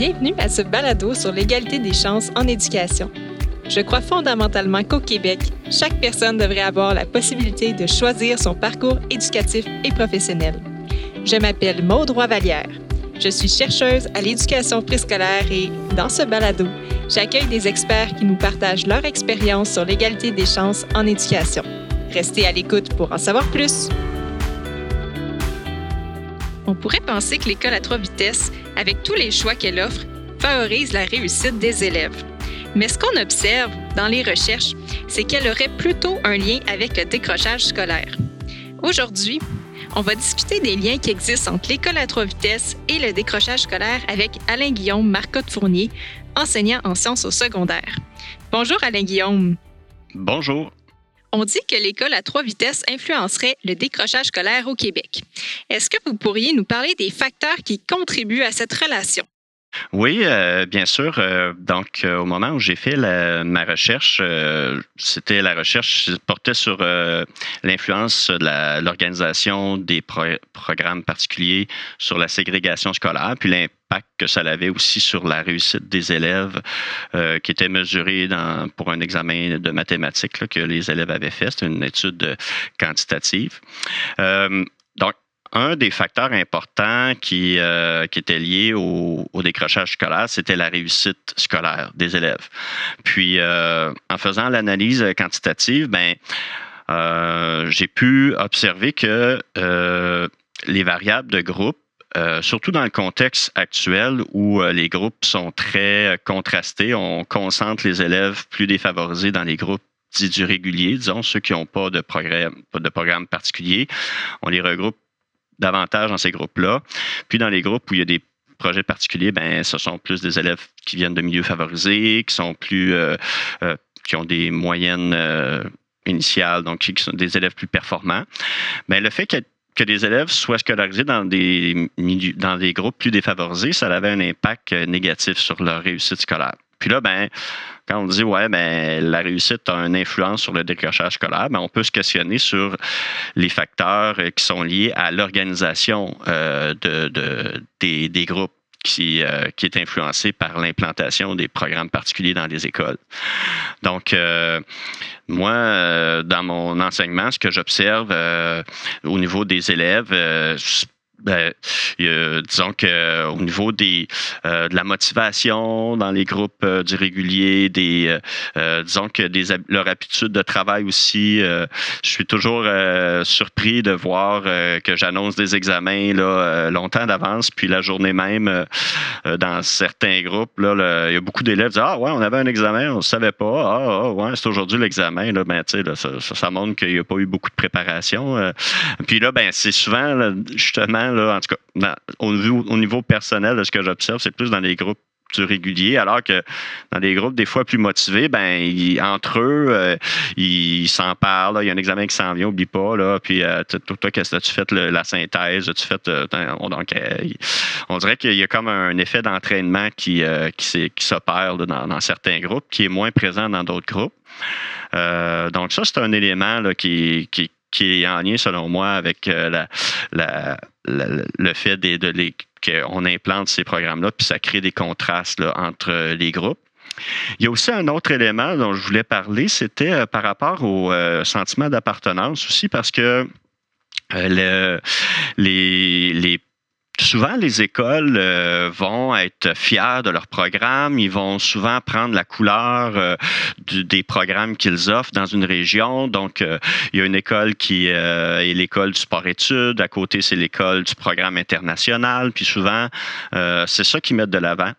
Bienvenue à ce balado sur l'égalité des chances en éducation. Je crois fondamentalement qu'au Québec, chaque personne devrait avoir la possibilité de choisir son parcours éducatif et professionnel. Je m'appelle Maude Roy-Vallière. Je suis chercheuse à l'éducation préscolaire et, dans ce balado, j'accueille des experts qui nous partagent leur expérience sur l'égalité des chances en éducation. Restez à l'écoute pour en savoir plus. On pourrait penser que l'école à 3 vitesses, avec tous les choix qu'elle offre, favorise la réussite des élèves. Mais ce qu'on observe dans les recherches, c'est qu'elle aurait plutôt un lien avec le décrochage scolaire. Aujourd'hui, on va discuter des liens qui existent entre l'école à 3 vitesses et le décrochage scolaire avec Alain-Guillaume Marcotte-Fournier, enseignant en sciences au secondaire. Bonjour Alain-Guillaume. Bonjour. On dit que l'école à 3 vitesses influencerait le décrochage scolaire au Québec. Est-ce que vous pourriez nous parler des facteurs qui contribuent à cette relation? Oui, bien sûr. Donc, au moment où j'ai fait ma recherche, c'était la recherche qui portait sur l'influence de l'organisation des programmes particuliers sur la ségrégation scolaire, puis l'impact que ça avait aussi sur la réussite des élèves qui était mesurée pour un examen de mathématiques là, que les élèves avaient fait. C'était une étude quantitative. Donc, un des facteurs importants qui était lié au décrochage scolaire, c'était la réussite scolaire des élèves. Puis, en faisant l'analyse quantitative, j'ai pu observer que les variables de groupe, surtout dans le contexte actuel où les groupes sont très contrastés, on concentre les élèves plus défavorisés dans les groupes dits du régulier, disons, ceux qui n'ont pas de programme particulier. On les regroupe davantage dans ces groupes-là. Puis dans les groupes où il y a des projets particuliers, ce sont plus des élèves qui viennent de milieux favorisés, qui sont plus qui ont des moyennes initiales, donc qui sont des élèves plus performants. Le fait que des élèves soient scolarisés dans des groupes plus défavorisés, ça avait un impact négatif sur leur réussite scolaire. Puis là, quand on dit la réussite a une influence sur le décrochage scolaire, on peut se questionner sur les facteurs qui sont liés à l'organisation des groupes qui est influencée par l'implantation des programmes particuliers dans les écoles. Donc, moi, dans mon enseignement, ce que j'observe au niveau des élèves, disons qu'au niveau de la motivation dans les groupes du régulier, disons que leur aptitude de travail aussi, je suis toujours surpris de voir que j'annonce des examens là, longtemps d'avance, puis la journée même, dans certains groupes, là, il y a beaucoup d'élèves qui disent « Ah ouais, on avait un examen, on ne savait pas. Ah ouais, c'est aujourd'hui l'examen. » Là, ça montre qu'il n'y a pas eu beaucoup de préparation. Puis là, c'est souvent, là, justement, là, en tout cas, au niveau personnel, de ce que j'observe, c'est plus dans les groupes du régulier, alors que dans des groupes des fois plus motivés, entre eux, ils s'en parlent. Là, il y a un examen qui s'en vient, oublie pas. Là, puis toi, qu'est-ce que tu fait la synthèse? Tu fait, donc, on dirait qu'il y a comme un effet d'entraînement qui s'opère là, dans certains groupes, qui est moins présent dans d'autres groupes. Donc ça, c'est un élément là, qui est en lien, selon moi, avec le fait qu'on implante ces programmes-là, puis ça crée des contrastes là, entre les groupes. Il y a aussi un autre élément dont je voulais parler, c'était par rapport au sentiment d'appartenance aussi, parce que souvent, les écoles vont être fiers de leur programme. Ils vont souvent prendre la couleur des programmes qu'ils offrent dans une région. Donc, il y a une école qui est l'école du sport-études. À côté, c'est l'école du programme international. Puis souvent, c'est ça qu'ils mettent de l'avant.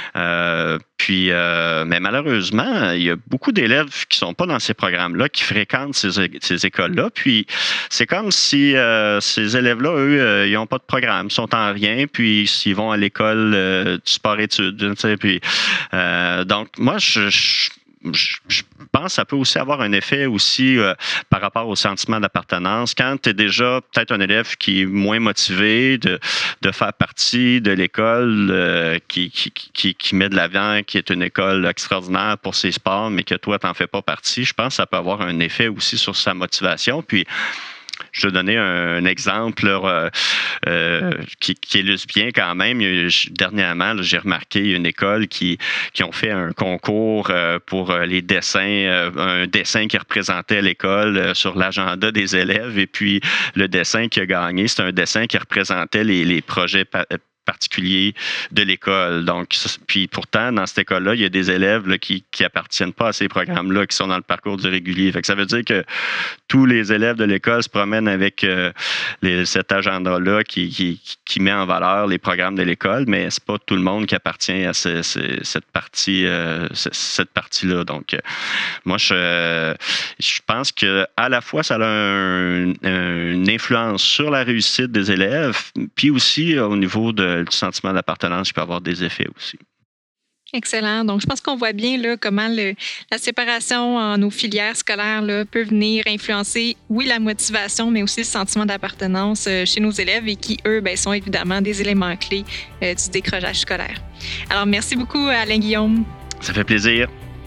Mais malheureusement, il y a beaucoup d'élèves qui ne sont pas dans ces programmes-là, qui fréquentent ces écoles-là. Puis, c'est comme si ces élèves-là, eux, ils n'ont pas de programme, ils sont en rien, puis s'ils vont à l'école du sport-études. Tu sais, puis, donc, moi, je pense que ça peut aussi avoir un effet aussi par rapport au sentiment d'appartenance. Quand tu es déjà peut-être un élève qui est moins motivé de faire partie de l'école qui met de l'avant, qui est une école extraordinaire pour ses sports, mais que toi, tu n'en fais pas partie, je pense que ça peut avoir un effet aussi sur sa motivation. Puis, Je vais donner un exemple qui illustre bien quand même. Dernièrement, j'ai remarqué une école qui ont fait un concours pour les dessins, un dessin qui représentait l'école sur l'agenda des élèves. Et puis, le dessin qui a gagné, c'est un dessin qui représentait les projets particulier de l'école. Donc, puis pourtant, dans cette école-là, il y a des élèves là, qui appartiennent pas à ces programmes-là, qui sont dans le parcours du régulier. Fait que ça veut dire que tous les élèves de l'école se promènent avec cet agenda-là qui met en valeur les programmes de l'école, mais c'est pas tout le monde qui appartient à cette partie-là. Donc, moi, je pense que à la fois, ça a une influence sur la réussite des élèves, puis aussi au niveau du sentiment d'appartenance, il peut avoir des effets aussi. Excellent. Donc, je pense qu'on voit bien là, comment la séparation en nos filières scolaires là, peut venir influencer, oui, la motivation, mais aussi le sentiment d'appartenance chez nos élèves et qui, eux, sont évidemment des éléments clés du décrochage scolaire. Alors, merci beaucoup, Alain Guillaume. Ça fait plaisir.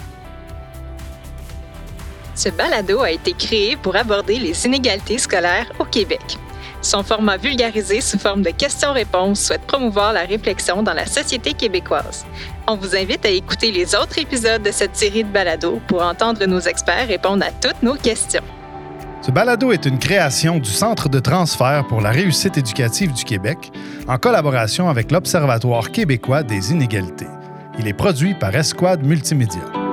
Ce balado a été créé pour aborder les inégalités scolaires au Québec. Son format vulgarisé sous forme de questions-réponses souhaite promouvoir la réflexion dans la société québécoise. On vous invite à écouter les autres épisodes de cette série de balados pour entendre nos experts répondre à toutes nos questions. Ce balado est une création du Centre de transfert pour la réussite éducative du Québec en collaboration avec l'Observatoire québécois des inégalités. Il est produit par Esquad Multimédia.